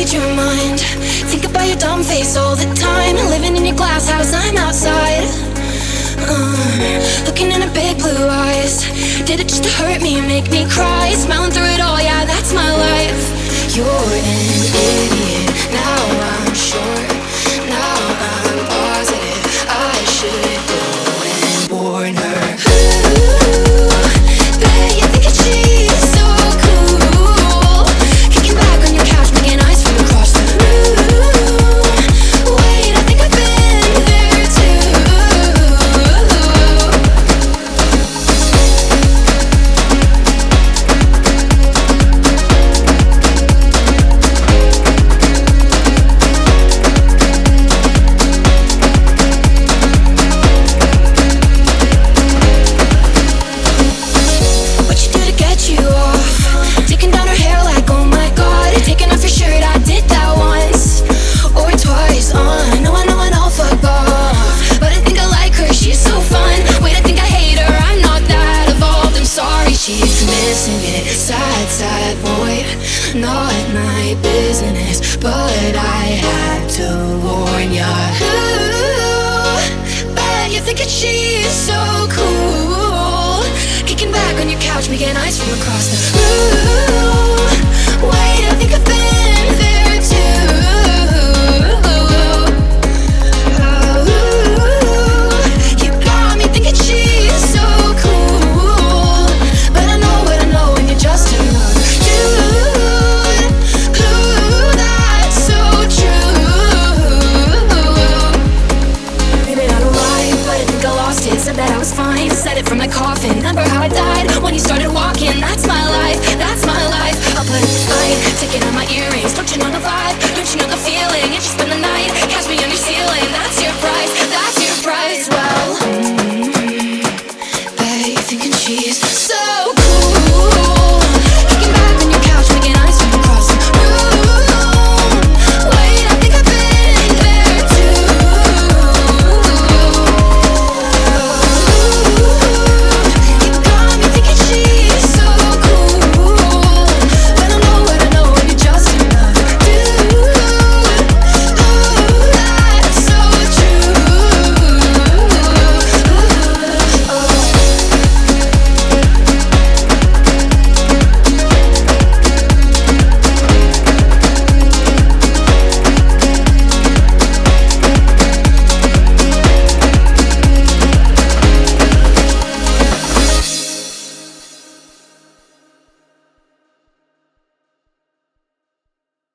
read your mind. Think about your dumb face all the time. Living in your glass house, I'm outside. Looking in her big blue eyes. Did it just to hurt me and make me cry? Smiling through it all, yeah, that's my life. You're an idiot, now I'm sure. Now I'm positive I should go and warn her. Ooh, bet you think that she's so cool. Kicking back on your couch, making eyes from across the room. Wait, I think I've been there too. Sad boy, not my business, but I had to warn ya. Ooh, bet you think that she's so cool. Kicking back on your couch, making eyes from across the room. Wait, I think I've been there too. You got me thinking she's so cool, but I know what I know when you're just another dude. Ooh, that's so true. Maybe I don't lie, but I think I lost it. Said that I was fine, said it from the coffin. Remember how I died when you started walking? That's my life, that's my life. I'll put a fight, taking out my earrings, touching on the fire.